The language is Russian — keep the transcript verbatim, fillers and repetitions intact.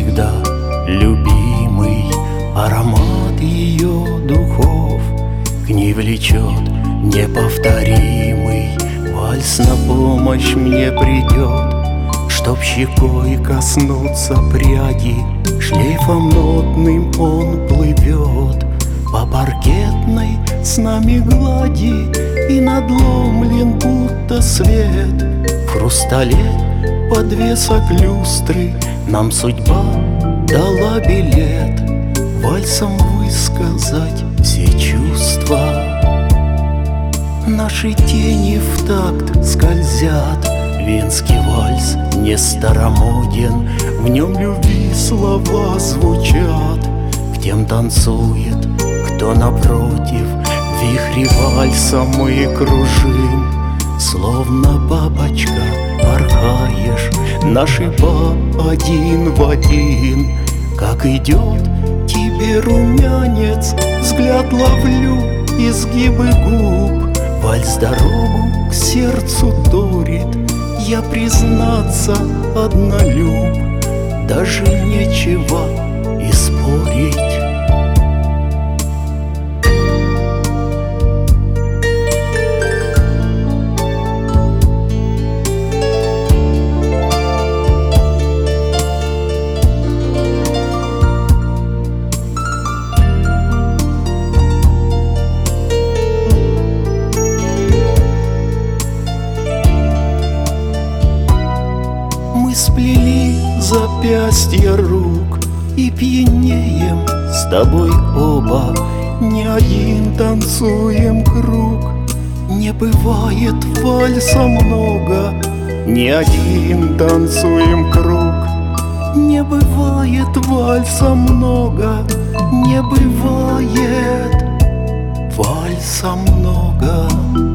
всегда любимый аромат ее духов. К ней влечет неповторимый вальс, на помощь мне придет, чтоб щекой коснуться пряди. Шлейфом нотным он плывет по паркетной с нами глади, и надломлен будто свет в хрустале подвесок люстры. Нам судьба дала билет вальсом высказать все чувства. Наши тени в такт скользят, венский вальс не старомоден, в нем любви слова звучат. К тем танцует, кто напротив, в вихре вальса мы кружим. Словно бабочка порхаешь, наши па один в один. Как идет тебе румянец, взгляд ловлю, изгибы губ. Вальс дорогу к сердцу торит, я, признаться, однолюб. Даже нечего и спорить. Сплели запястья рук и пьянеем с тобой оба. Не один танцуем круг. Не бывает вальса много, не один танцуем круг. Не бывает вальса много, не бывает вальса много.